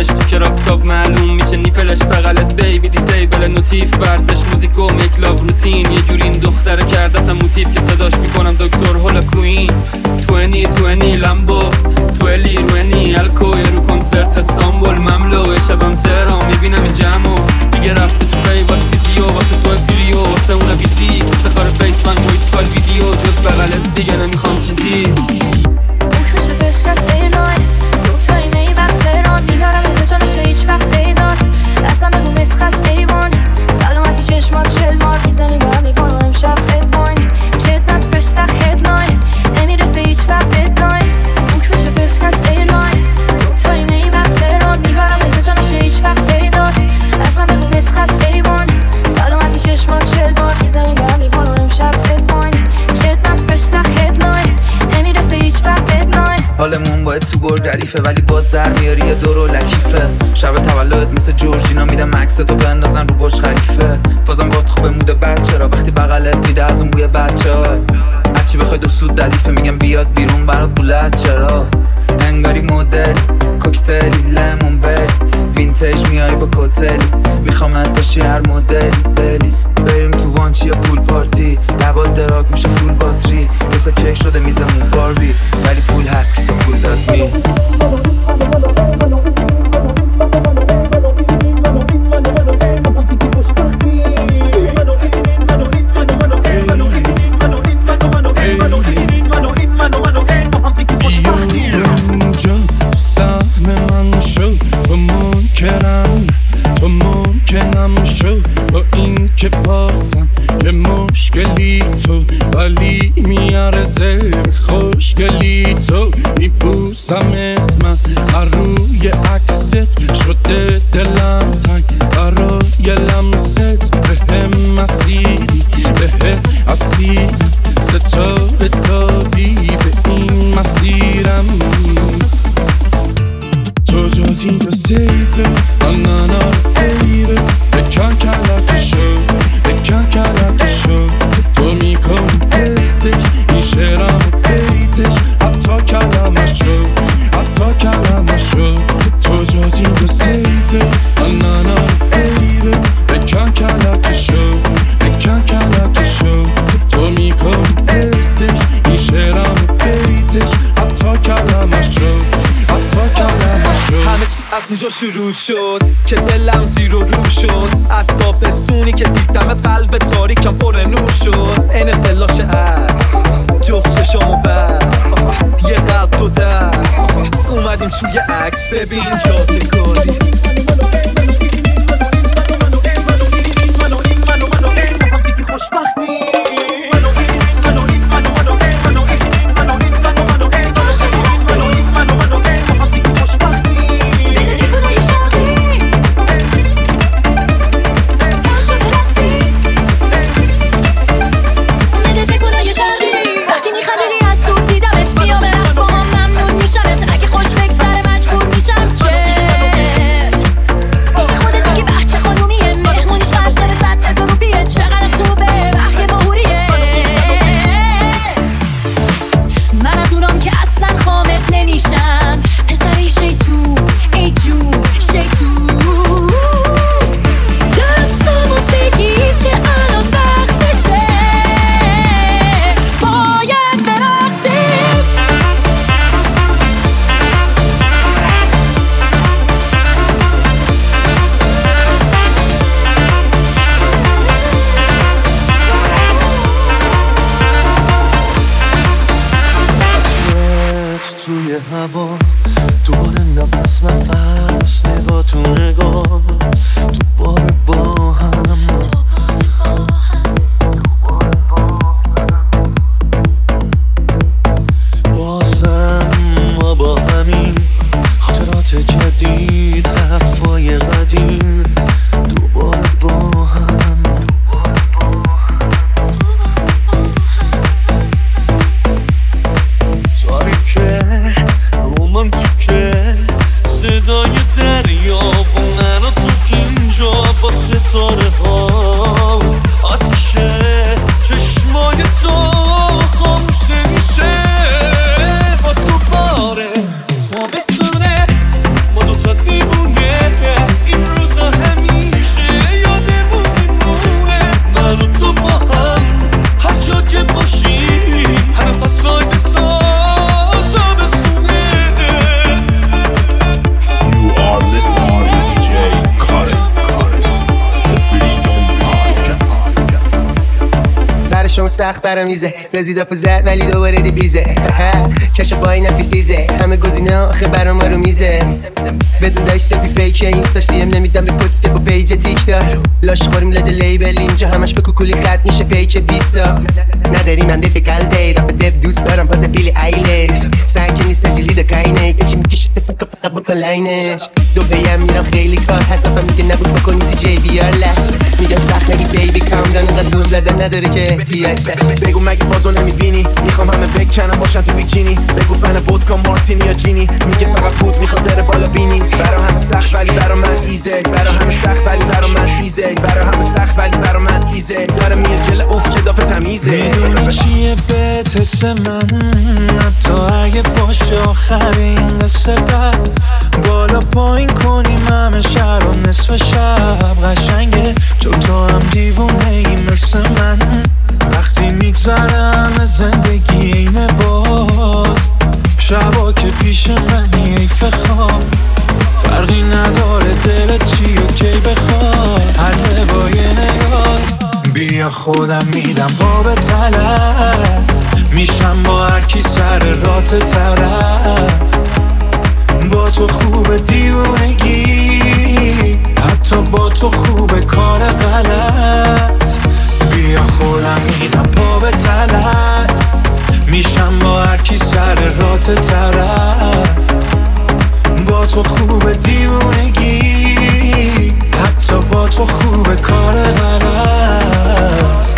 نیپلش تو کراپتاپ معلوم میشه نیپلش بغلت بیبی دیسیبل نوتیف ورزش موزیکو میک لاو روتین یه جوری این دختره کردتم موتیف که صداش میکنم دکتر هولا کوین 2020 لامبو تولی روینی الکو رو کنسرت استانبول مملو شبم تهران میبینم این جمعو میگه رفته تو فیوال فیزیو واسه تو فریو واسه اون بیسی افتخار فیس فن ویس کال ویدیو جز بغلت دیگه نمیخوام چیزی میشه فسکست اینای دوتایی میبرم تهران میبرم این جانشه هیچ وقت پیدات اصلا بگو مسخست ایوان سلامتی چشمات چلمار میزنی با میوان و امشب ادواین چت نز فرش سخت هدلاین نمیرسه هیچ وقت ددلاین میشه فسکست اینای دوتایی میبرم تهران میبرم این جانشه هیچ وقت پیدات اصلا بگو مسخست ایوان سلامتی چشمات چلمار میزنی با میوان و امشب ادواین چت نز فرش سخت هدلاین نمیرسه هیچ وقت ددلاین حالمون باید تو برد ردیفه ولی باز در میاری یه دور و لکیفه شب تولد مثل جورجینا میدم مکستو بندازن رو برج خلیفه بازم باد خوبه موده بچه را وقتی بغلت میده از اون بوی بچه ها هرچی بخوای دو سود ردیفه میگم بیاد بیرون برات بولت چرا انگاری مدل کوکتلی لیمون بل وینتیج میای با کتل میخوامت باشی هر مدل بلی بریم تو وانچی یا پول پارتی لبات دراک میشه فول باتری روزا کیک شده میزمون باربی ولی پول هست کیف پول داد می تو ممکنم شو با این که بازم یه مشکلی تو ولی میارزه خوشگلی تو میبوسمت من روی عکست شده دلم تنگ برای لمست بهم مسیری بهت اسیری ستاره دادی به این مسیرم تو جاجی به سیفه آنانا بیبه بکن کلک شو بکن کلک شو تو میکن حسش این شعرم بیتش حتی کلمش شو حتی کلمش شو تو جاجی به سیفه آنانا بیبه بکن کلک شو بکن کلک شو تو میکن حسش این شعرم بیتش حتی کلمش شو حتی کلمش شو همه چی از اونجا شروع شد که دلم زیر و رو شد از تابستونی که دیدم قلب تاریکم پر نور شد این فلاش عکس جفت چشام و بست یه قلب تو دست اومدیم توی عکس ببین جاده کاری خوشبختی شما سخت برام میزه رزیدافو زد ولی دوباره دی بیزه کش پایین از بیسیزه همه گزینه آخه برام رو میزه بدون داشته بی فیکه اینستاش دیم نمیدم به پست که با پیج تیک دار لاش خوریم لده لیبل اینجا همش به کوکولی خط میشه پیک 20 نداریم هم دیفی کلده رفت دب دوست برام پاز بیلی ایلش سنگی نیست جلی ده کاینه که چی میکشه فقط بکن لاینش دو بیم میرم خیلی کار هست لفه میگه نبوس بکنی تی جی بیار لش میگم سخت نگی بیبی کام دان اینقدر زور زدن نداره که احتیاج داشت بگو مگه بازو نمیبینی میخوام همه بکنم باشن تو بیکینی بگو فن ودکا مارتینی یا جینی میگه فقط بود میخواد داره بالا بینی برا همه سخت ولی برا من ایزه برا همه سخت ولی برا من ایزه برا همه سخت ولی برا من ایزه داره میه جل اوف که دافه تمیزه میدونی چیه بهت حس من حتی اگه باشه آخرین قصه بعد بالا پایین کنیم همه شهر و نصف شب قشنگه چون تو هم دیوونه ای مثل من وقتی میگذرم زندگی اینه باز شبا که پیش منی ایف خواب فرقی نداره دلت چی و کی بخواد حله با یه نگات بیا خودم میدم با به تلت میشم با هرکی سر رات طرف با تو خوبه دیوونگی حتی با تو خوبه کار غلط بیا خودم میدم پا به تلت میشم با هرکی سر رات طرف با تو خوبه دیوونگی حتی با تو خوبه کار غلط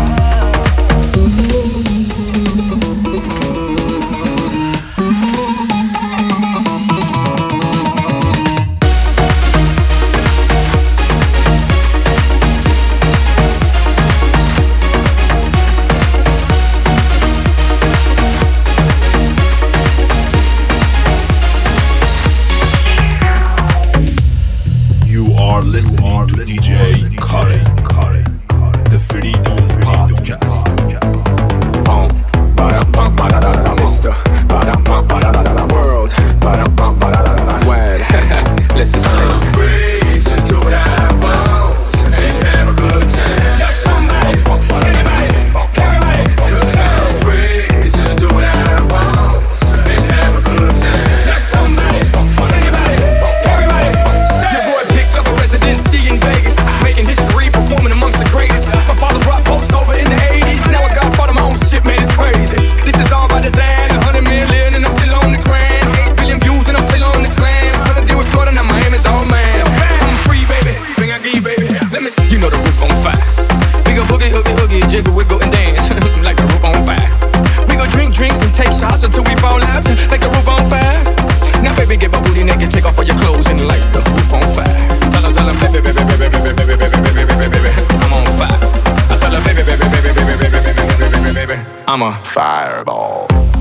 Listening to DJ Karen, the Freedom Podcast. Mr. World, Word. Listen, I'm free to do what I want and have a good time. Somebody, anybody, everybody, 'cause I'm free to do what I want and have a good time. Somebody, anybody, everybody. Your boy picked up a residency in Vegas, making history, performing amongst the greatest. My father brought popes over in the 80s. Now I got fought of my own shit, man, it's crazy. This is all by design, 100 million and I'm still on the grind. 8 billion views and I'm still on the climb. Gonna deal with Florida, now Miami's all man. I'm free, baby, bring I give, baby. Let me see, you know the roof on fire. We go boogie, hoogie, hoogie, jiggle, wiggle and dance like the roof on fire. We go drink drinks and take shots until we fall out like the roof on fire. Now baby, get my booty naked, take off all your clothes and light the roof on fire. Tell them, baby, baby, baby, baby, baby, baby, baby, baby, baby, I'm on fire. I tell her, baby, baby, baby, baby, baby, baby, baby, baby, I'm a fireball.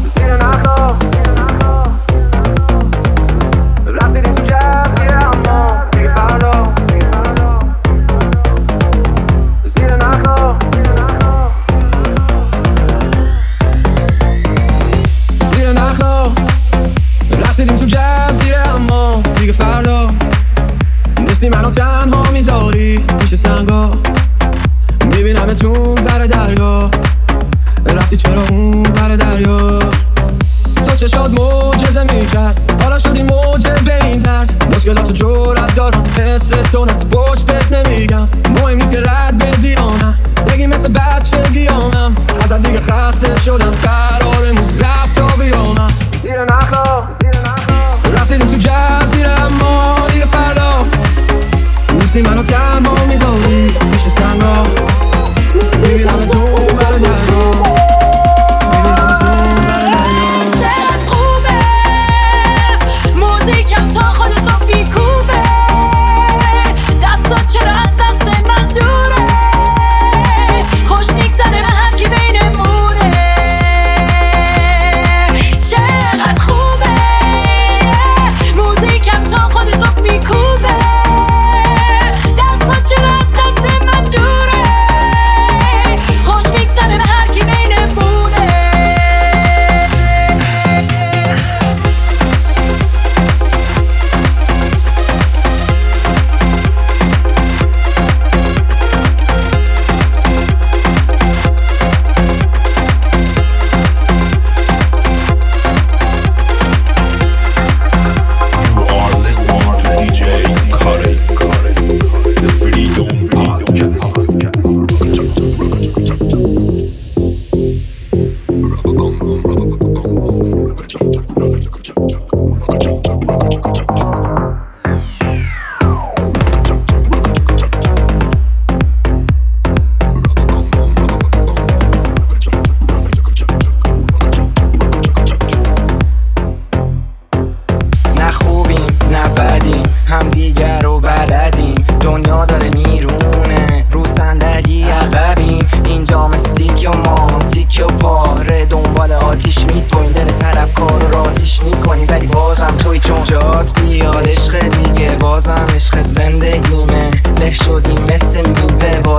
رسیدیم تو جزیره اما دیگه فردا نیستی منو تنها میذاری پیش سنگا میبینم تو بر دریا رفتی چرا اون بر دریا تو چشات معجزه میکرد حالا شدی موجه به این درد مشکلاتو جرأت دارم حس تو نه پشتت نمیگم مهم نیست که رد بدی آنم بگی مثل بچگیامم ازت دیگه خسته شدم قرارمون رفت تا بیامد زیر نخلا رسیدیم تو جزیره اما دیگه فردا نیستی منو تنها میذاری پیش سنگا میبینم تو بر دریا چقدر خوبه موزیکم تا خودت رو بیکوبه دستات چرا از دست من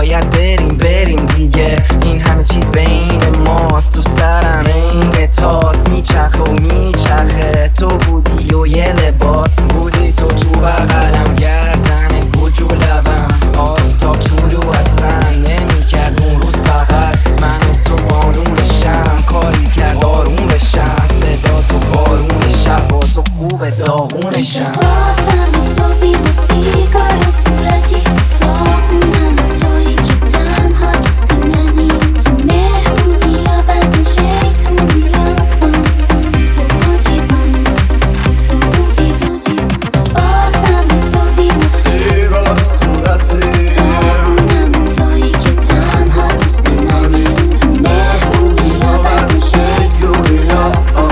باید بریم دیگه. این همه چیز بین ماست، تو سرم این تاس میچرخه و میچرخه. تو بودی و یه لباس بودی، تو بغلم گردن گل رو لبم. آفتاب طولو اصلا نمیکرد اون روز، فقط من و تو بارون شم کاری کرد آروم بشم. صدا تو بارون شب و تو خوب داغون شم. بازم حسابی موسیقای صورتی داغونم تویی که تنها دوست منی. تو مهمونی یا بد شیطونی یا تو بودی بازم حسابی موسیقای صورتی داغونم تویی که تنها دوست منی. تو مهمونی یا بد شیطونی یا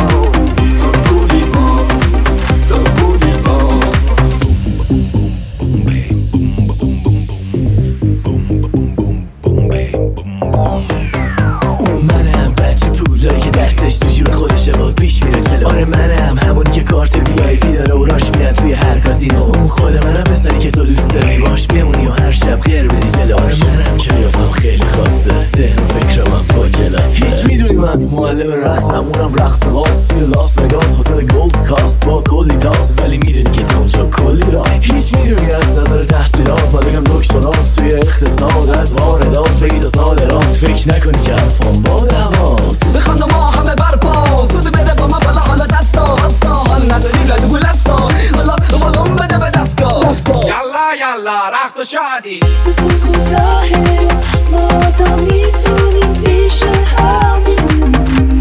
دستش تو جیب خودشه باز پیش میره جلو. آره منم همونی که کارت وی آی پی داره و راش میرن توی هر کازینو. اون خود منم مثلی که تو دوست داری باش بمونی و هر شب غیر بدی جلو. آره منم که قیافم خیلی خاصه، ذهن و فکرم هم با کلاسه. هیچ میدونی من معلم رقصم، اونم رقص باز توی لاس وگاس هتل گولد کاست با کلی تاس. ولی میدونی که تو اونجا کلی راست. هیچ میدونی از نظر تحصیلات باید بگم دکتراست توی اقتصاد. از واردات بگی تا صادرات، فکر نکنی که حرفام باد هواست. بخوان ما همه برپا زود بده با ما بالا حالا دستا حال نداریم لگه گلستان. حالا بالون بده به دستگاه. یلا رقص و شادی. بسو کوتاهه ما تا میتونیم پیش همین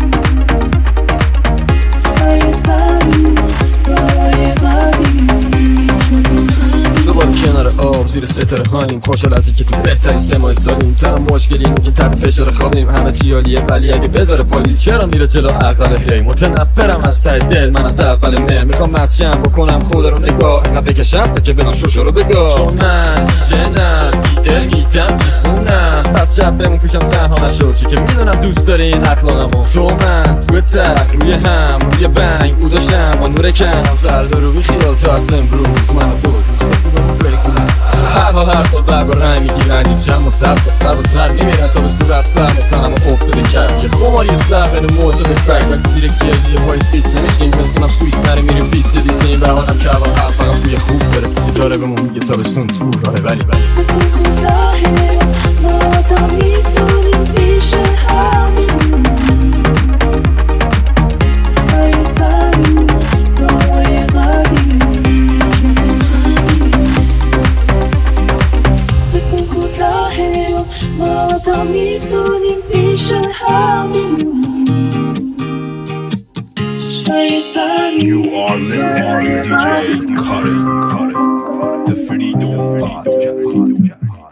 سایه سریم برای قدیم. دوباره کنار آب زیر ستاره هاییم، خوشحال از اینکه تو بهترین 3 ماه سالیم. تنها مشکل اینه که تحت فشار خوابیم، همه چی عالیه ولی اگه بذاره پالیز چرا میره جلو عقل هی. متنفرم از ته دل من از اول مهر، میخوام مسجم بکنم خدا رو نگاه انقدر بکشم که بنا شوشو رو بگاه. چون من دیدم میدم میخونم، پس شب بمون پیشم تنها نشو چی که میدونم دوست داری این اخلاقمو. تو من توی تخت روی هم روی بنگ او داشتم با نور کم. فردا رو بی خیال تا اصل امروز من و تو دوست خوبم بریک بودم. هر حال هر سال برگار رنگ میگیرن این جمع و سر قرب و سر میمیرن تا بستو در سر تنم و افتاده کرد که خماری سر بین موجه به فرق ولی زیر کیه یه پایز پیس نمیشیم. پسونم سویس نره میریم پیس دیزنی بهارم کردم هر فقط بوی خوب بره یه داره بمون میگه تابستون تو راهه ولی بسو کوتاهه ما تا میتونیم پیش همین سایه سریم برای قدیم. بسو کوتاهه ما تا میتونیم پیش همین سایه سریم. You are listening to DJ Karin, the Freedom Podcast.